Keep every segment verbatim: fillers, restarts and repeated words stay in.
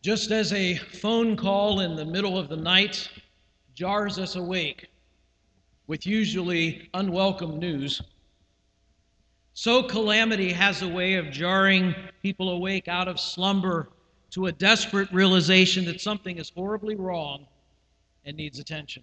Just as a phone call in the middle of the night jars us awake with usually unwelcome news, so calamity has a way of jarring people awake out of slumber to a desperate realization that something is horribly wrong and needs attention.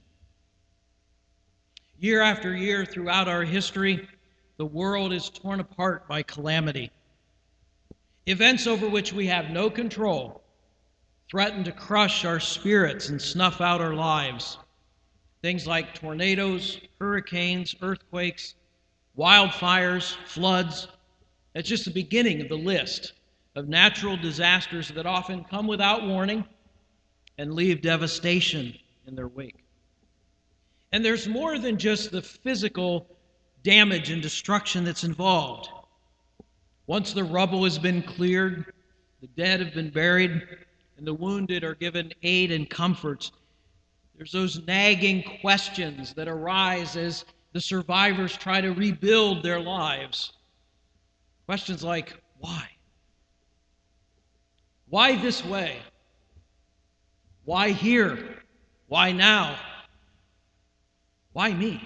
Year after year throughout our history, the world is torn apart by calamity. Events over which we have no control threaten to crush our spirits and snuff out our lives. Things like tornadoes, hurricanes, earthquakes, wildfires, floods. That's just the beginning of the list of natural disasters that often come without warning and leave devastation in their wake. And there's more than just the physical damage and destruction that's involved. Once the rubble has been cleared, the dead have been buried, and the wounded are given aid and comforts, there's those nagging questions that arise as the survivors try to rebuild their lives. Questions like, why? Why this way? Why here? Why now? Why me?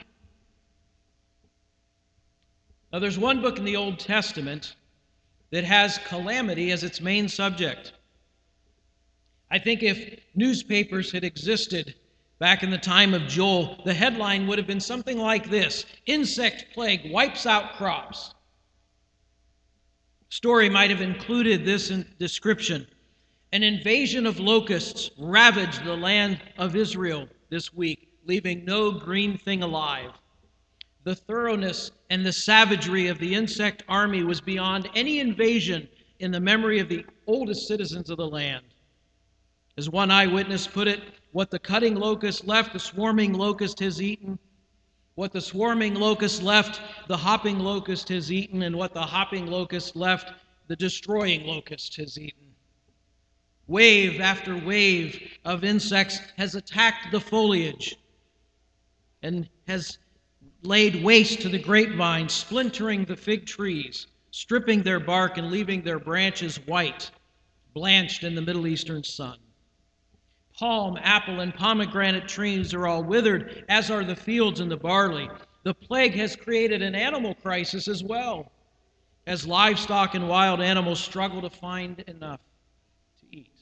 Now, there's one book in the Old Testament that has calamity as its main subject. I think if newspapers had existed back in the time of Joel, the headline would have been something like this: Insect plague wipes out crops. The story might have included this description: an invasion of locusts ravaged the land of Israel this week, leaving no green thing alive. The thoroughness and the savagery of the insect army was beyond any invasion in the memory of the oldest citizens of the land. As one eyewitness put it, what the cutting locust left, the swarming locust has eaten. What the swarming locust left, the hopping locust has eaten. And what the hopping locust left, the destroying locust has eaten. Wave after wave of insects has attacked the foliage and has laid waste to the grapevine, splintering the fig trees, stripping their bark and leaving their branches white, blanched in the Middle Eastern sun. Palm, apple, and pomegranate trees are all withered, as are the fields and the barley. The plague has created an animal crisis as well, as livestock and wild animals struggle to find enough to eat.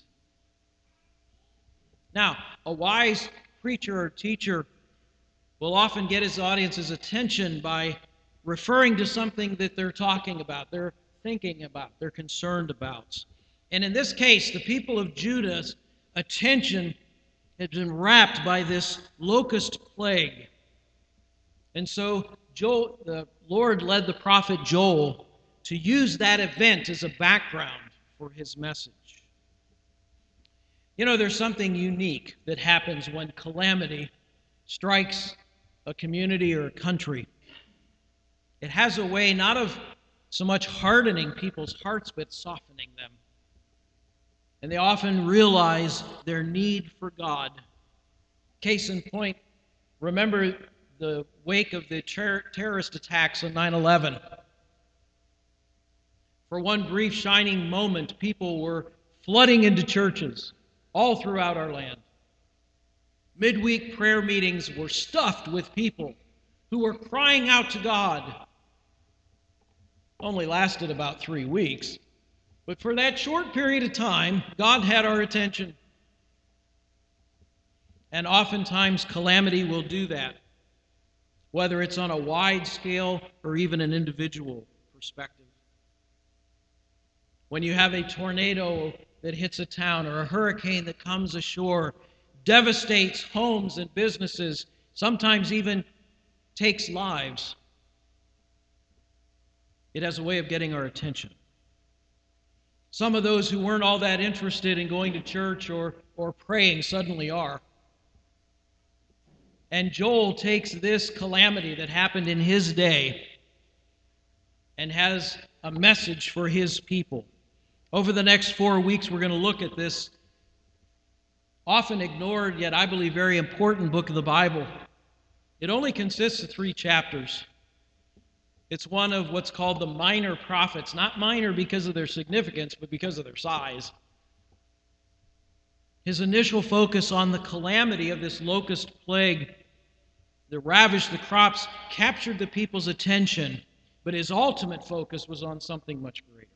Now, a wise preacher or teacher will often get his audience's attention by referring to something that they're talking about, they're thinking about, they're concerned about. And in this case, the people of Judah's attention had been wrapped by this locust plague. And so Joel, the Lord led the prophet Joel to use that event as a background for his message. You know, there's something unique that happens when calamity strikes a community or a country. It has a way not of so much hardening people's hearts, but softening them. And they often realize their need for God. Case in point, remember the wake of the ter- terrorist attacks on nine eleven. For one brief shining moment, people were flooding into churches all throughout our land. Midweek prayer meetings were stuffed with people who were crying out to God. Only lasted about three weeks. But for that short period of time, God had our attention. And oftentimes, calamity will do that, whether it's on a wide scale or even an individual perspective. When you have a tornado that hits a town or a hurricane that comes ashore, devastates homes and businesses, sometimes even takes lives, it has a way of getting our attention. Some of those who weren't all that interested in going to church or, or praying suddenly are. And Joel takes this calamity that happened in his day and has a message for his people. Over the next four weeks, we're going to look at this often ignored, yet I believe very important book of the Bible. It only consists of three chapters. It's one of what's called the minor prophets, not minor because of their significance, but because of their size. His initial focus on the calamity of this locust plague that ravished the crops captured the people's attention, but his ultimate focus was on something much greater.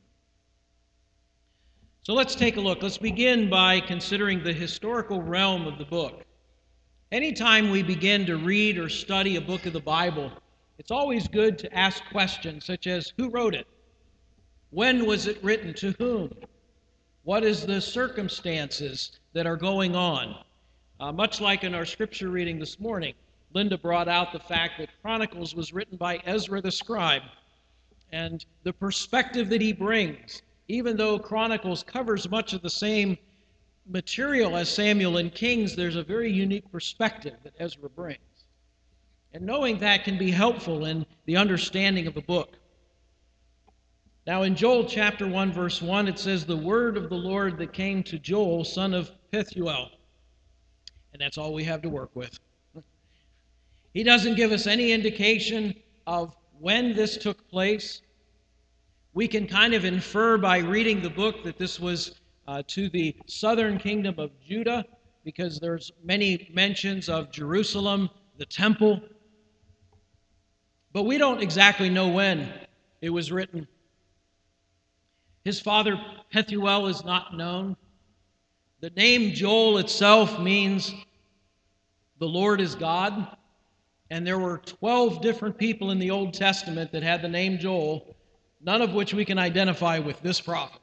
So let's take a look. Let's begin by considering the historical realm of the book. Anytime we begin to read or study a book of the Bible, it's always good to ask questions such as, who wrote it? When was it written? To whom? What is the circumstances that are going on? Uh, much like in our scripture reading this morning, Linda brought out the fact that Chronicles was written by Ezra the scribe, and the perspective that he brings, even though Chronicles covers much of the same material as Samuel and Kings, there's a very unique perspective that Ezra brings. And knowing that can be helpful in the understanding of a book. Now in Joel chapter one, verse one, it says, the word of the Lord that came to Joel, son of Pethuel. And that's all we have to work with. He doesn't give us any indication of when this took place. We can kind of infer by reading the book that this was uh, to the southern kingdom of Judah, because there's many mentions of Jerusalem, the temple. But we don't exactly know when it was written. His father, Pethuel, is not known. The name Joel itself means the Lord is God. And there were twelve different people in the Old Testament that had the name Joel, none of which we can identify with this prophet.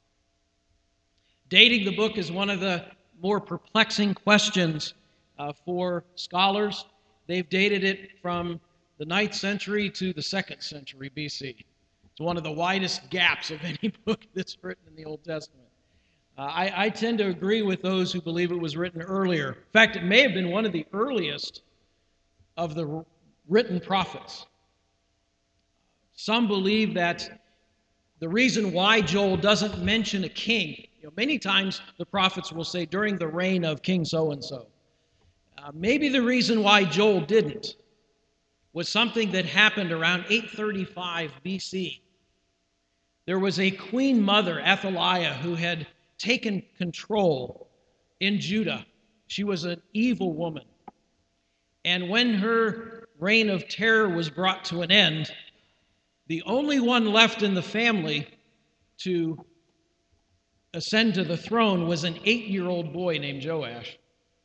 Dating the book is one of the more perplexing questions uh, for scholars. They've dated it from the ninth century to the second century B C. It's one of the widest gaps of any book that's written in the Old Testament. Uh, I, I tend to agree with those who believe it was written earlier. In fact, it may have been one of the earliest of the written prophets. Some believe that the reason why Joel doesn't mention a king, you know, many times the prophets will say during the reign of King so-and-so. Uh, maybe the reason why Joel didn't was something that happened around eight thirty-five B C. There was a queen mother, Athaliah, who had taken control in Judah. She was an evil woman. And when her reign of terror was brought to an end, the only one left in the family to ascend to the throne was an eight-year-old boy named Joash.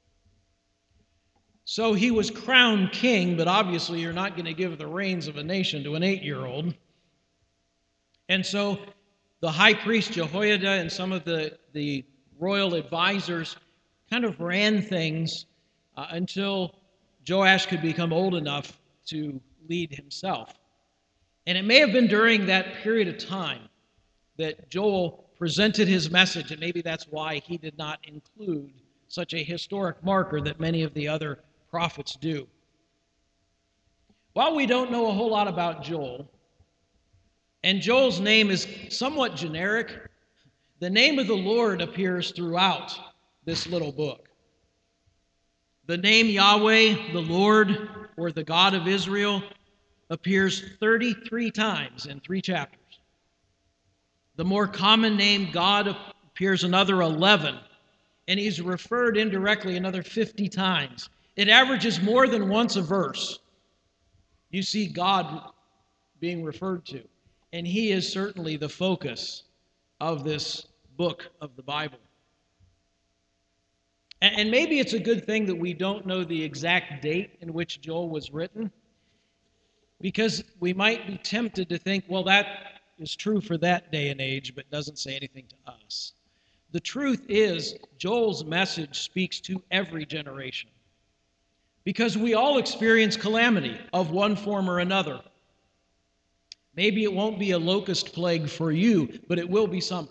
So he was crowned king, but obviously you're not going to give the reins of a nation to an eight-year-old. And so the high priest Jehoiada and some of the, the royal advisors kind of ran things uh, until Joash could become old enough to lead himself. And it may have been during that period of time that Joel presented his message, and maybe that's why he did not include such a historic marker that many of the other prophets do. While we don't know a whole lot about Joel, and Joel's name is somewhat generic, the name of the Lord appears throughout this little book. The name Yahweh, the Lord, or the God of Israel, appears thirty-three times in three chapters. The more common name God appears another eleven, and he's referred indirectly another fifty times. It averages more than once a verse. You see God being referred to, and he is certainly the focus of this book of the Bible. And maybe it's a good thing that we don't know the exact date in which Joel was written, because we might be tempted to think, well, that is true for that day and age, but doesn't say anything to us. The truth is, Joel's message speaks to every generation, because we all experience calamity of one form or another. Maybe it won't be a locust plague for you, but it will be something.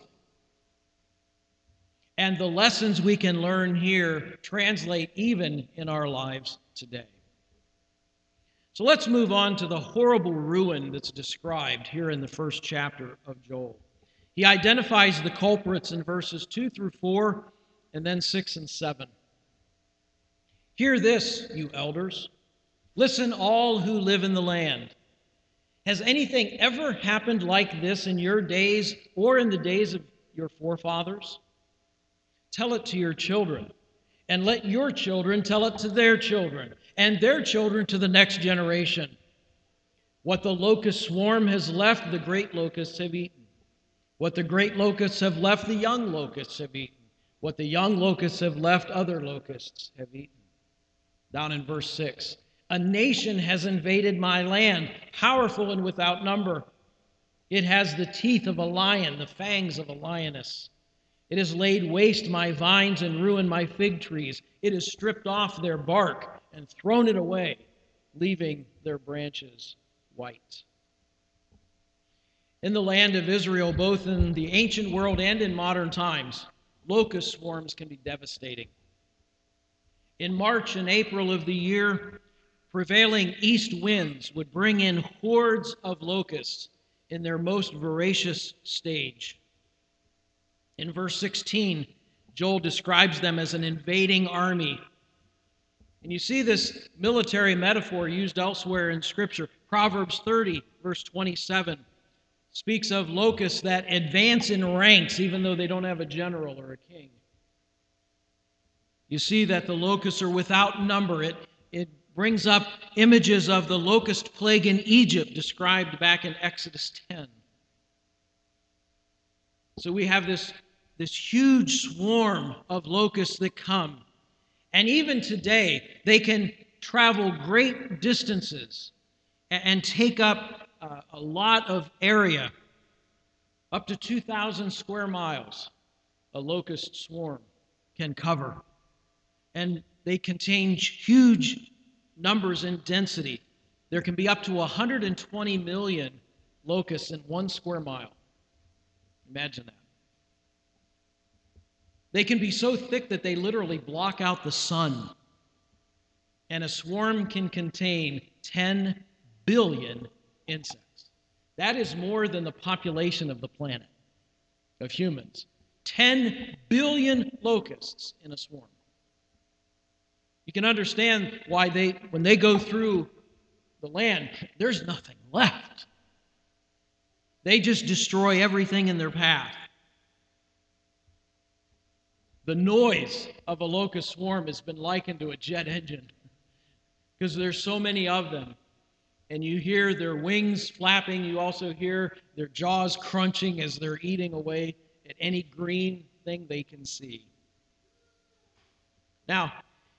And the lessons we can learn here translate even in our lives today. So let's move on to the horrible ruin that's described here in the first chapter of Joel. He identifies the culprits in verses two through four, and then six and seven. Hear this, you elders. Listen, all who live in the land. Has anything ever happened like this in your days or in the days of your forefathers? tell it to your children, and let your children tell it to their children, and their children to the next generation. What the locust swarm has left, the great locusts have eaten. What the great locusts have left, the young locusts have eaten. What the young locusts have left, other locusts have eaten. Down in verse six, a nation has invaded my land, powerful and without number. It has the teeth of a lion, the fangs of a lioness. It has laid waste my vines and ruined my fig trees. It has stripped off their bark and thrown it away, leaving their branches white. In the land of Israel, both in the ancient world and in modern times, locust swarms can be devastating. In March and April of the year, prevailing east winds would bring in hordes of locusts in their most voracious stage. In verse sixteen, Joel describes them as an invading army. And you see this military metaphor used elsewhere in Scripture. Proverbs thirty, verse twenty-seven, speaks of locusts that advance in ranks even though they don't have a general or a king. You see that the locusts are without number. It, it brings up images of the locust plague in Egypt described back in Exodus ten. So we have this, this huge swarm of locusts that come. And even today, they can travel great distances and, and take up uh, a lot of area, up to two thousand square miles, a locust swarm can cover. And they contain huge numbers in density. There can be up to one hundred twenty million locusts in one square mile. Imagine that. They can be so thick that they literally block out the sun. And a swarm can contain ten billion insects. That is more than the population of the planet, of humans. ten billion locusts in a swarm. You can understand why they, when they go through the land, there's nothing left. They just destroy everything in their path. The noise of a locust swarm has been likened to a jet engine because there's so many of them. And you hear their wings flapping. You also hear their jaws crunching as they're eating away at any green thing they can see. Now,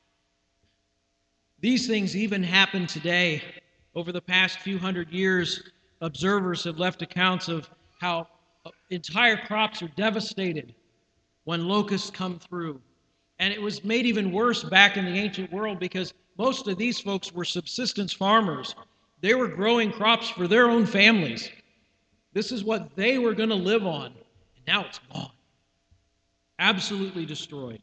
these things even happen today. Over the past few hundred years, observers have left accounts of how entire crops are devastated when locusts come through. And it was made even worse back in the ancient world because most of these folks were subsistence farmers. They were growing crops for their own families. This is what they were going to live on. And now it's gone. Absolutely destroyed.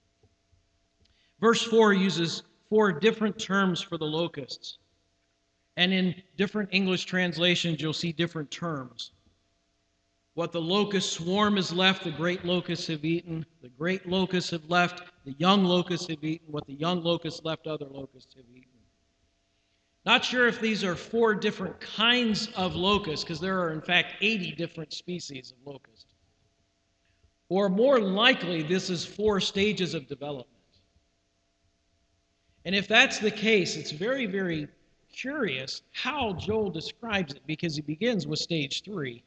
Verse four uses four different terms for the locusts. And in different English translations, you'll see different terms. What the locust swarm has left, the great locusts have eaten. The great locusts have left, the young locusts have eaten. What the young locusts left, other locusts have eaten. Not sure if these are four different kinds of locusts, because there are, in fact, eighty different species of locust. Or more likely, this is four stages of development. And if that's the case, it's very, very curious how Joel describes it, because he begins with stage three.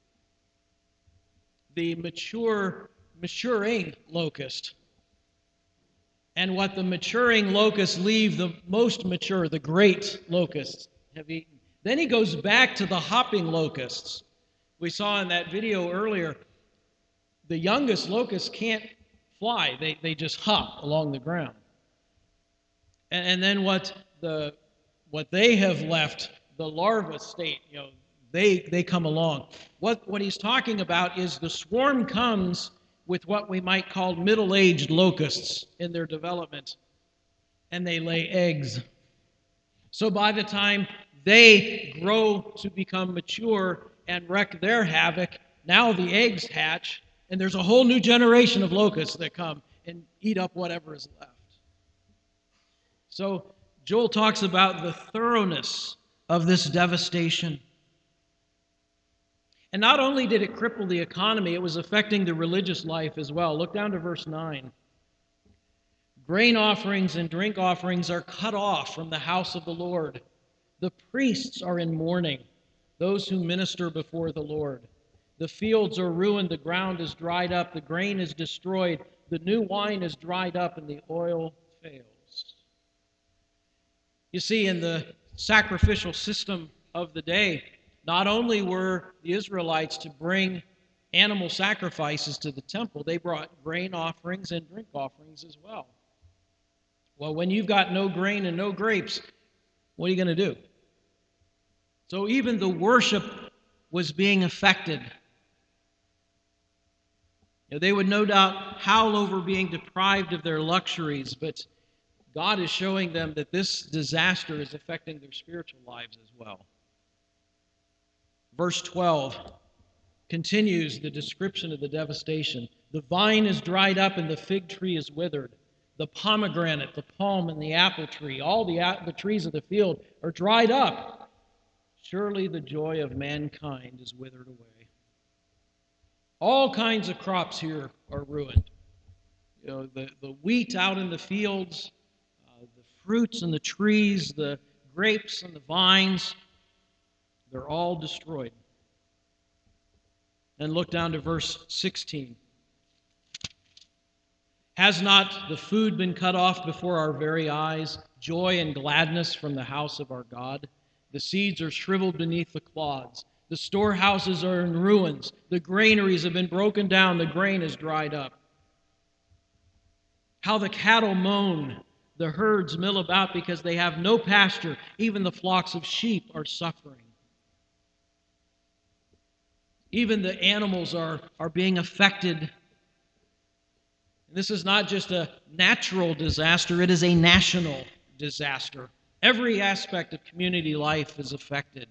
The mature, maturing locust. And what the maturing locusts leave, the most mature, the great locusts, have eaten. Then he goes back to the hopping locusts. We saw in that video earlier, the youngest locusts can't fly. They, they just hop along the ground. And, and then what the what they have left, the larva state, you know, They, they come along. What, what he's talking about is the swarm comes with what we might call middle-aged locusts in their development, and they lay eggs. So by the time they grow to become mature and wreak their havoc, now the eggs hatch, and there's a whole new generation of locusts that come and eat up whatever is left. So Joel talks about the thoroughness of this devastation. And not only did it cripple the economy, it was affecting the religious life as well. Look down to verse nine. Grain offerings and drink offerings are cut off from the house of the Lord. The priests are in mourning, those who minister before the Lord. The fields are ruined, the ground is dried up, the grain is destroyed, the new wine is dried up, and the oil fails. You see, in the sacrificial system of the day, not only were the Israelites to bring animal sacrifices to the temple, they brought grain offerings and drink offerings as well. Well, when you've got no grain and no grapes, what are you going to do? So even the worship was being affected. You know, they would no doubt howl over being deprived of their luxuries, but God is showing them that this disaster is affecting their spiritual lives as well. Verse twelve continues the description of the devastation. The vine is dried up and the fig tree is withered. The pomegranate, the palm, and the apple tree, all the, the trees of the field are dried up. Surely the joy of mankind is withered away. All kinds of crops here are ruined. You know, the, the wheat out in the fields, uh, the fruits and the trees, the grapes and the vines, they're all destroyed. And look down to verse sixteen. Has not the food been cut off before our very eyes, joy and gladness from the house of our God? The seeds are shriveled beneath the clods. The storehouses are in ruins. The granaries have been broken down. The grain is dried up. How the cattle moan. The herds mill about because they have no pasture. Even the flocks of sheep are suffering. Even the animals are, are being affected. This is not just a natural disaster, it is a national disaster. Every aspect of community life is affected.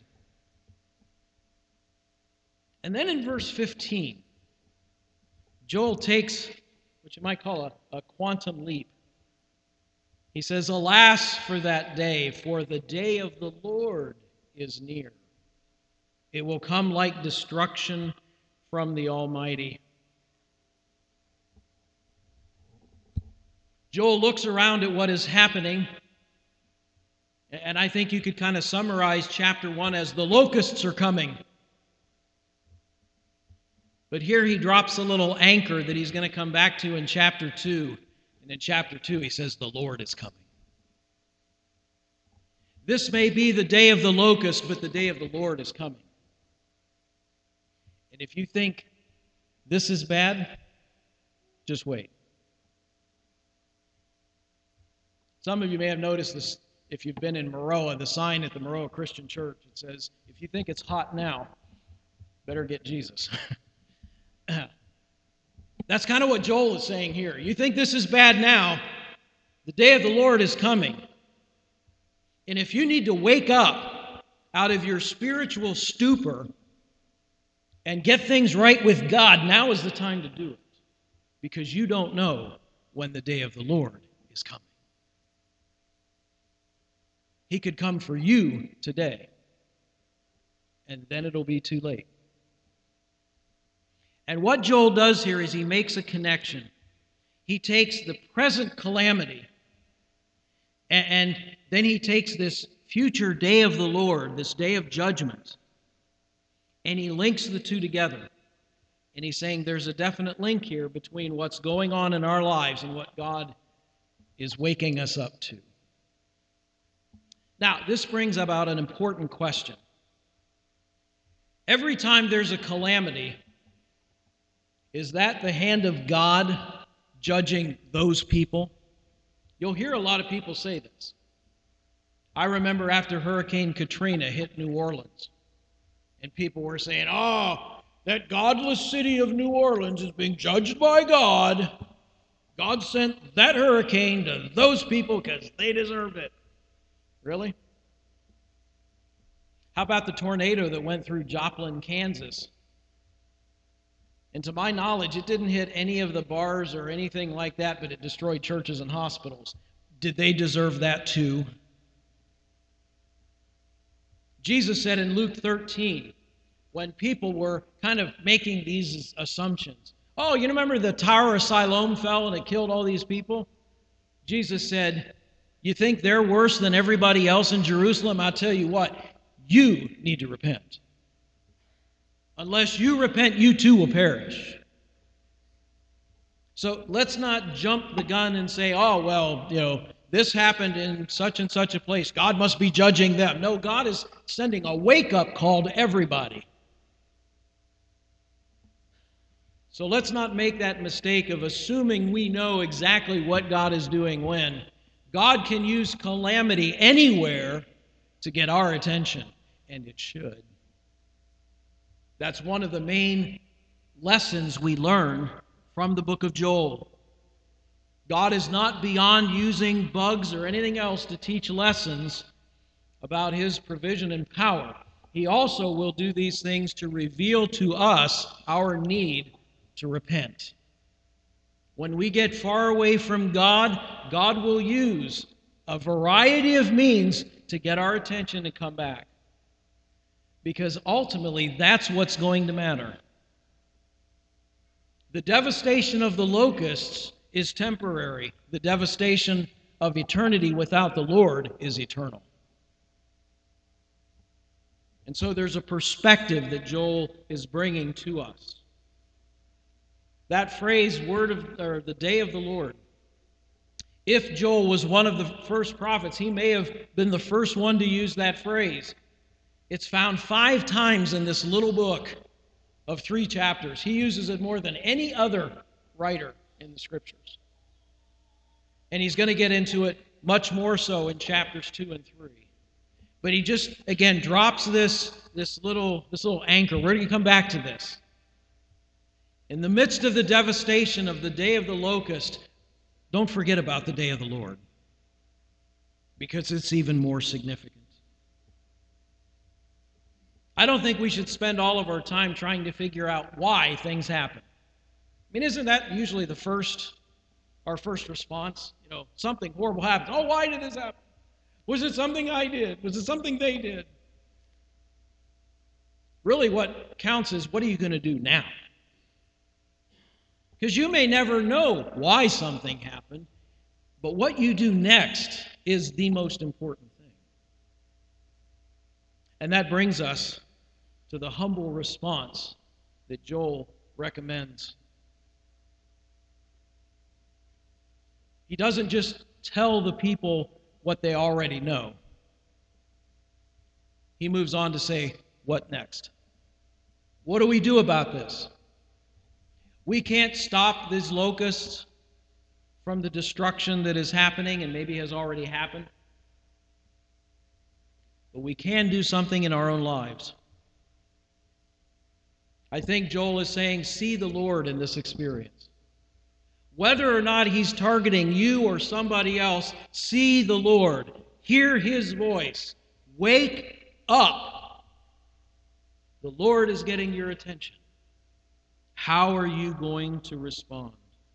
And then in verse fifteen, Joel takes what you might call a, a quantum leap. He says, "Alas for that day, for the day of the Lord is near. It will come like destruction from the Almighty." Joel looks around at what is happening, and I think you could kind of summarize chapter one as the locusts are coming. But here he drops a little anchor that he's going to come back to in chapter two. And in chapter two, he says, the Lord is coming. This may be the day of the locust, but the day of the Lord is coming. And if you think this is bad, just wait. Some of you may have noticed this if you've been in Maroa, the sign at the Maroa Christian Church. It says, if you think it's hot now, better get Jesus. That's kind of what Joel is saying here. You think this is bad now, the day of the Lord is coming. And if you need to wake up out of your spiritual stupor and get things right with God, now is the time to do it. Because you don't know when the day of the Lord is coming. He could come for you today, and then it'll be too late. And what Joel does here is he makes a connection. He takes the present calamity, and, and then he takes this future day of the Lord, this day of judgment, and he links the two together. And he's saying there's a definite link here between what's going on in our lives and what God is waking us up to. Now, this brings about an important question. Every time there's a calamity, is that the hand of God judging those people? You'll hear a lot of people say this. I remember after Hurricane Katrina hit New Orleans, and people were saying, oh, that godless city of New Orleans is being judged by God. God sent that hurricane to those people because they deserved it. Really? How about the tornado that went through Joplin, Kansas? And to my knowledge, it didn't hit any of the bars or anything like that, but it destroyed churches and hospitals. Did they deserve that too? Jesus said in Luke thirteen, when people were kind of making these assumptions. Oh, you remember the Tower of Siloam fell and it killed all these people? Jesus said, you think they're worse than everybody else in Jerusalem? I'll tell you what, you need to repent. Unless you repent, you too will perish. So let's not jump the gun and say, oh, well, you know, this happened in such and such a place. God must be judging them. No, God is sending a wake-up call to everybody. So let's not make that mistake of assuming we know exactly what God is doing when. God can use calamity anywhere to get our attention, and it should. That's one of the main lessons we learn from the book of Joel. God is not beyond using bugs or anything else to teach lessons about His provision and power. He also will do these things to reveal to us our need to repent. When we get far away from God, God will use a variety of means to get our attention and come back. Because ultimately, that's what's going to matter. The devastation of the locusts is temporary. The devastation of eternity without the Lord is eternal. And so there's a perspective that Joel is bringing to us. That phrase, word of, or the day of the Lord. If Joel was one of the first prophets, he may have been the first one to use that phrase. It's found five times in this little book of three chapters. He uses it more than any other writer in the Scriptures. And he's going to get into it much more so in chapters two and three. But he just, again, drops this, this, little, this little anchor. We're going to come back to this. In the midst of the devastation of the day of the locust, don't forget about the day of the Lord, because it's even more significant. I don't think we should spend all of our time trying to figure out why things happen. I mean, isn't that usually the first, our first response? You know, something horrible happens. Oh, why did this happen? Was it something I did? Was it something they did? Really, what counts is, what are you going to do now? Because you may never know why something happened, but what you do next is the most important thing. And that brings us to the humble response that Joel recommends. He doesn't just tell the people what they already know. He moves on to say, what next? What do we do about this? We can't stop these locusts from the destruction that is happening and maybe has already happened. But we can do something in our own lives. I think Joel is saying, see the Lord in this experience. Whether or not He's targeting you or somebody else, see the Lord. Hear His voice. Wake up. The Lord is getting your attention. How are you going to respond?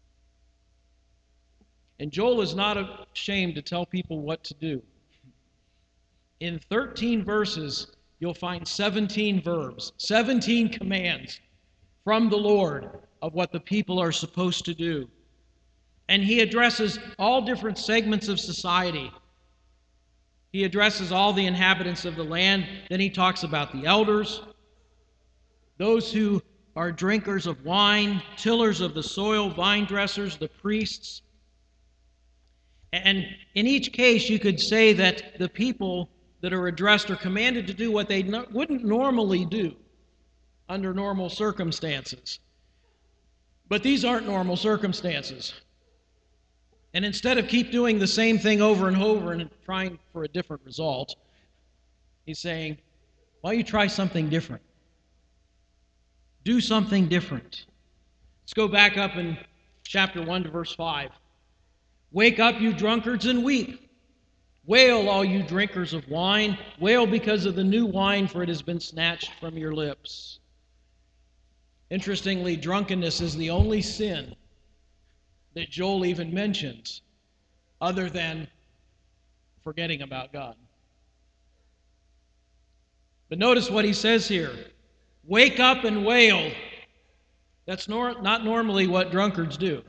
And Joel is not ashamed to tell people what to do. In thirteen verses, you'll find seventeen verbs, seventeen commands from the Lord of what the people are supposed to do. And he addresses all different segments of society. He addresses all the inhabitants of the land. Then he talks about the elders, those who are drinkers of wine, tillers of the soil, vine dressers, the priests. And in each case, you could say that the people that are addressed are commanded to do what they no- wouldn't normally do under normal circumstances. But these aren't normal circumstances. And instead of keep doing the same thing over and over and trying for a different result, he's saying, why don't you try something different? Do something different. Let's go back up in chapter one to verse five. Wake up, you drunkards, and weep. Wail, all you drinkers of wine. Wail because of the new wine, for it has been snatched from your lips. Interestingly, drunkenness is the only sin that Joel even mentions other than forgetting about God. But notice what he says here. Wake up and wail. That's nor- not normally what drunkards do.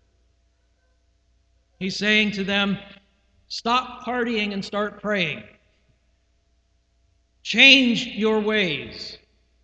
He's saying to them, stop partying and start praying. Change your ways.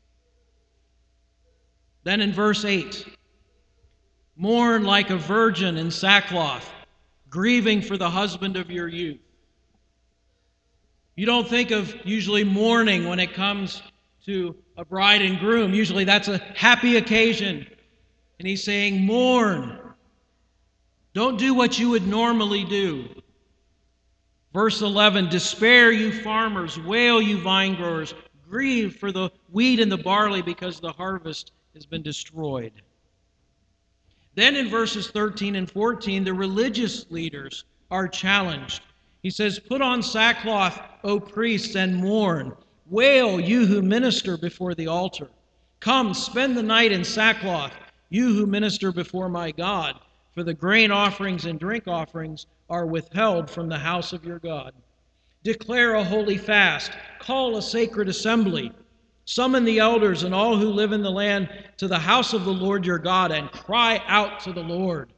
Then in verse eight, mourn like a virgin in sackcloth, grieving for the husband of your youth. You don't think of usually mourning when it comes to a bride and groom. Usually that's a happy occasion. And he's saying, mourn. Don't do what you would normally do. Verse eleven, despair, you farmers, wail, you vine growers, grieve for the wheat and the barley because the harvest has been destroyed. Then in verses thirteen and fourteen, the religious leaders are challenged. He says, put on sackcloth, O priests, and mourn. Wail, you who minister before the altar. Come, spend the night in sackcloth, you who minister before my God. For the grain offerings and drink offerings are withheld from the house of your God. Declare a holy fast. Call a sacred assembly. Summon the elders and all who live in the land to the house of the Lord your God, and cry out to the Lord.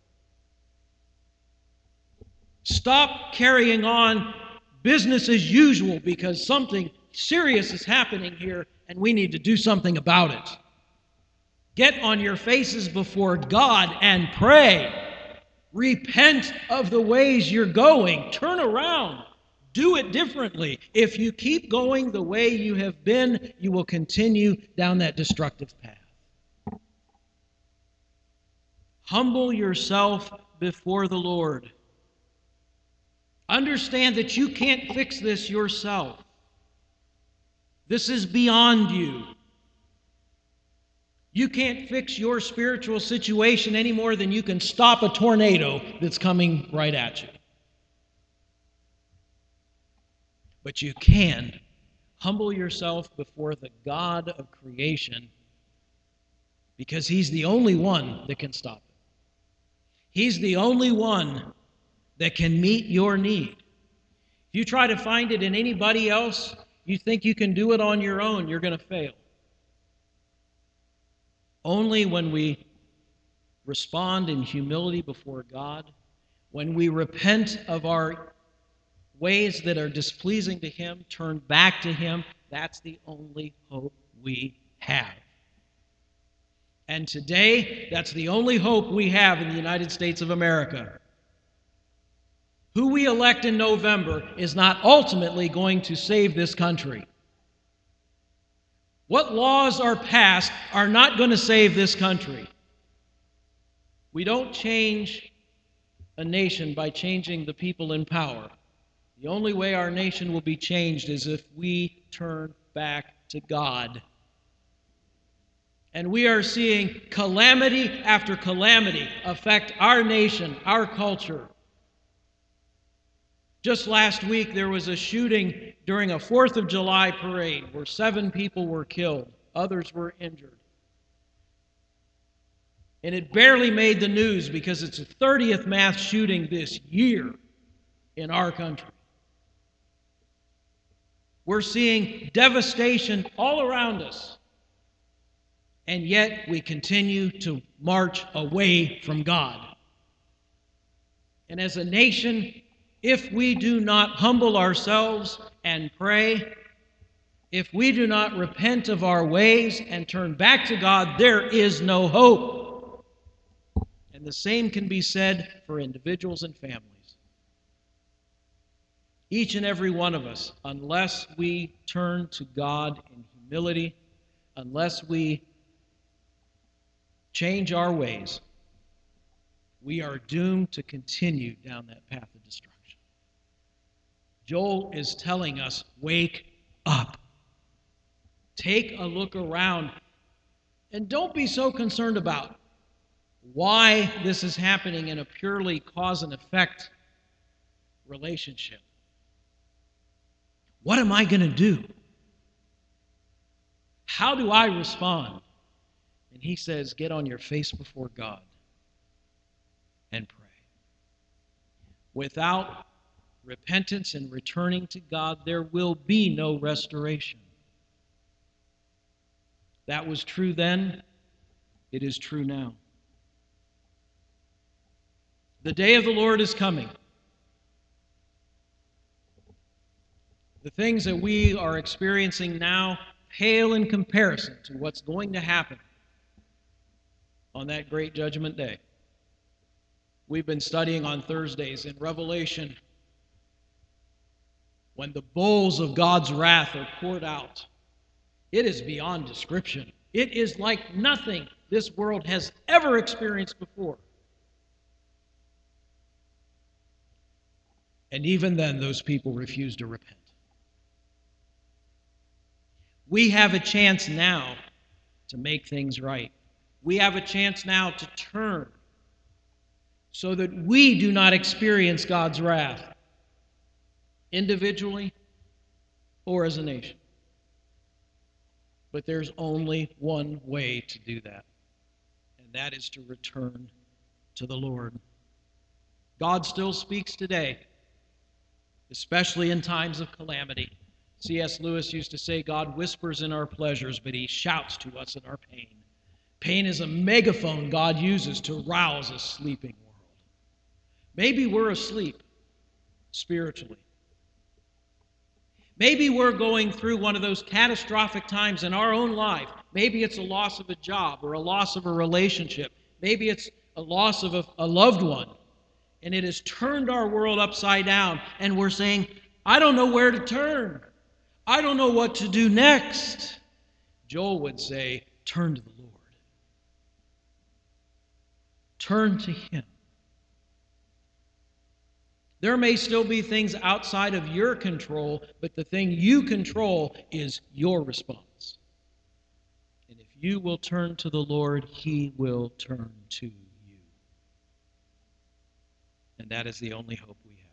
Stop carrying on business as usual because something serious is happening here and we need to do something about it. Get on your faces before God and pray. Repent of the ways you're going. Turn around. Do it differently. If you keep going the way you have been, you will continue down that destructive path. Humble yourself before the Lord. Understand that you can't fix this yourself. This is beyond you. You can't fix your spiritual situation any more than you can stop a tornado that's coming right at you. But you can humble yourself before the God of creation because He's the only one that can stop it. He's the only one that can meet your need. If you try to find it in anybody else, you think you can do it on your own, you're going to fail. Only when we respond in humility before God, when we repent of our ways that are displeasing to Him, turn back to Him, that's the only hope we have. And today, that's the only hope we have in the United States of America. Who we elect in November is not ultimately going to save this country. What laws are passed are not going to save this country. We don't change a nation by changing the people in power. The only way our nation will be changed is if we turn back to God. And we are seeing calamity after calamity affect our nation, our culture. Just last week, there was a shooting during a fourth of July parade where seven people were killed, others were injured. And it barely made the news because it's the thirtieth mass shooting this year in our country. We're seeing devastation all around us, and yet we continue to march away from God. And as a nation, if we do not humble ourselves and pray, if we do not repent of our ways and turn back to God, there is no hope. And the same can be said for individuals and families. Each and every one of us, unless we turn to God in humility, unless we change our ways, we are doomed to continue down that path of destruction. Joel is telling us, wake up. Take a look around. And don't be so concerned about why this is happening in a purely cause and effect relationship. What am I going to do? How do I respond? And he says, get on your face before God and pray. Without repentance and returning to God, there will be no restoration. That was true then. It is true now. The day of the Lord is coming. The things that we are experiencing now pale in comparison to what's going to happen on that great judgment day. We've been studying on Thursdays in Revelation when the bowls of God's wrath are poured out. It is beyond description. It is like nothing this world has ever experienced before. And even then, those people refuse to repent. We have a chance now to make things right. We have a chance now to turn so that we do not experience God's wrath individually or as a nation. But there's only one way to do that, and that is to return to the Lord. God still speaks today, especially in times of calamity. C S Lewis used to say, God whispers in our pleasures, but he shouts to us in our pain. Pain is a megaphone God uses to rouse a sleeping world. Maybe we're asleep spiritually. Maybe we're going through one of those catastrophic times in our own life. Maybe it's a loss of a job or a loss of a relationship. Maybe it's a loss of a, a loved one. And it has turned our world upside down. And we're saying, I don't know where to turn. I don't know what to do next. Joel would say, turn to the Lord. Turn to Him. There may still be things outside of your control, but the thing you control is your response. And if you will turn to the Lord, He will turn to you. And that is the only hope we have.